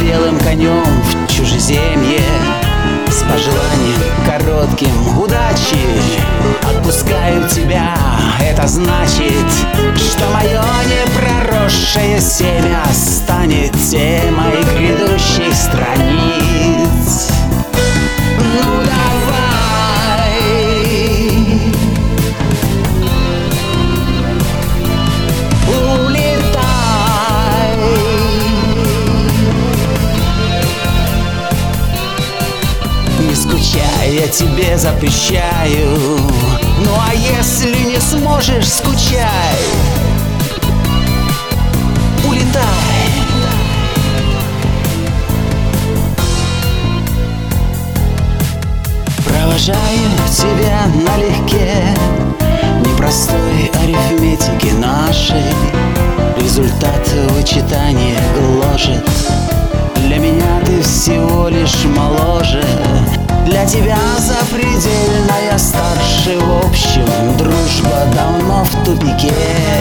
белым конем в чужеземье, с пожеланием коротким удачи. Отпускаю тебя, это значит, что мое непроросшее семя станет темой грядущих страниц. Ну давай, улетай. Не скучай, я тебе запрещаю. Ну а если не сможешь, скучай, улетай. Провожаю тебя налегке непростой арифметики нашей. Результат вычитания гложет. Для меня ты всего лишь моложе, для тебя запредельная старше. В общем, дружба давно в тупике.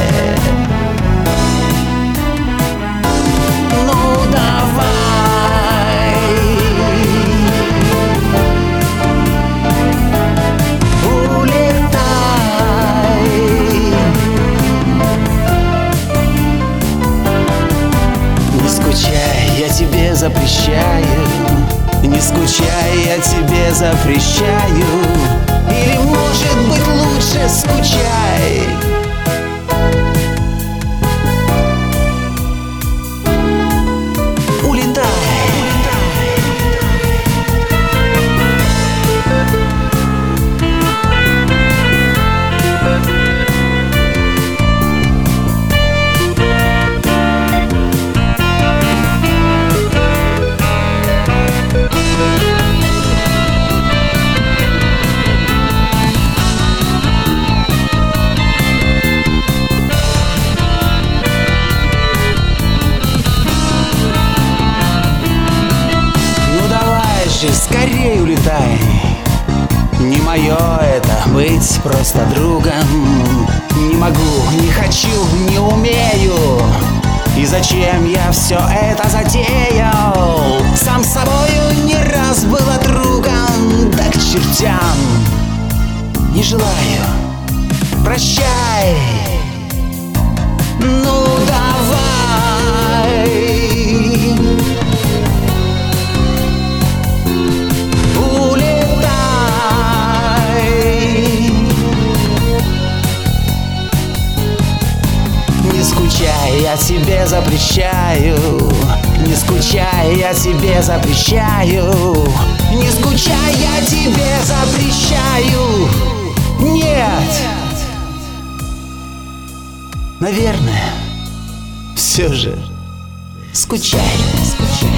Ну давай, улетай. Не скучай, я тебе запрещаю. Не скучай, я тебе запрещаю. Или, может быть, лучше скучай. Улетай. Скорей улетай. Не мое это быть просто другом. Не могу, не хочу, не умею. И зачем я все это затеял? Сам с собою не раз был отруган. Да к чертям, не желаю. Прощай. Ну давай, я тебе запрещаю. Не скучай, я тебе запрещаю. Не скучай, я тебе запрещаю. Нет, наверное, все же скучай.